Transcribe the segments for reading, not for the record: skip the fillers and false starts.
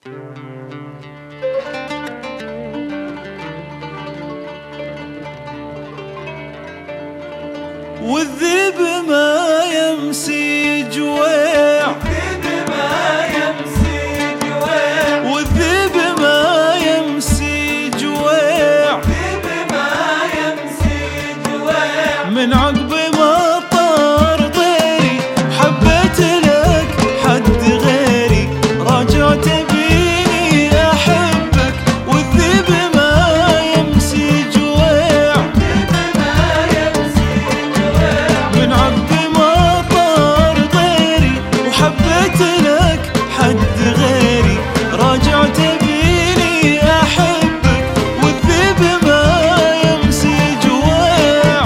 والذئب ما يمسي جويع، والذئب ما يمسي جويع، من عقب ما طار طيري حبيت لك حد غيري، راجعت بيني احبك والذئب ما يمسي جويع، من عقب ما طار طيري وحبيت لك حد غيري، راجعت بيني احبك والذئب ما يمسي جويع.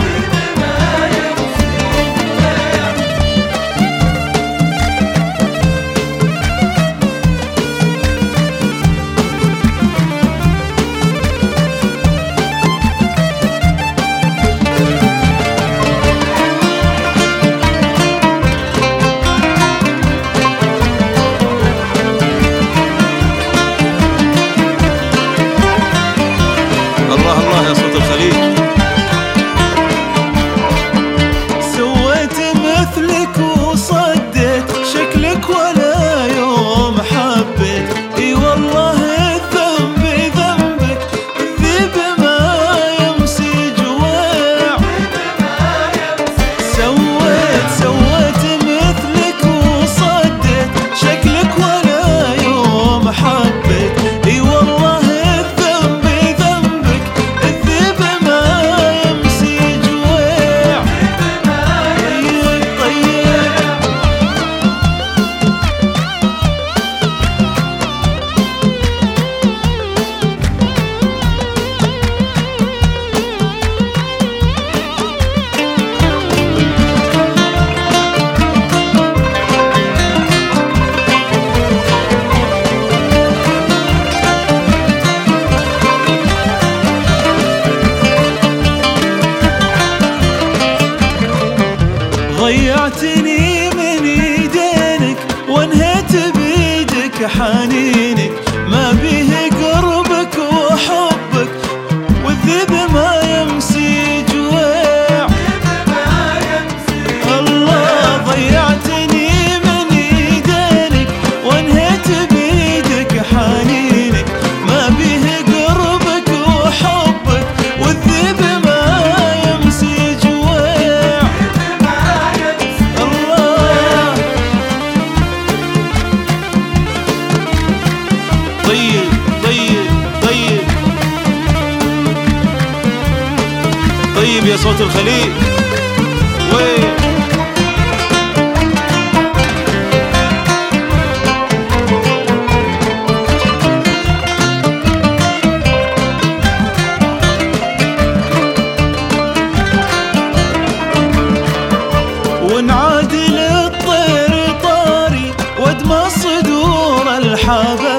الله الله يا صوت الخليج. سويت مثلك وصديت شكلك ولا يوم حبيت، اي والله الذنب ذنبك الذئب ما يمسي جويع. سويت مثلك وصديت شكلك ولا يوم حبيت، اي والله الذنب ذنبك الذئب ما يمسي جويع. ضيعتني من ايدينك وانهيت بيدك حنينك، ما بيه قربك وحبك والذئب ما يمسي جويع. الله ضيعتني من ايدينك وانهيت بيدك حنينك، ما بيه قربك وحبك والذئب ما يمسي جويع. طيب طيب طيب طيب يا صوت الخليج وين. ونعادل الطير طاري وادمى صدور الحبايب،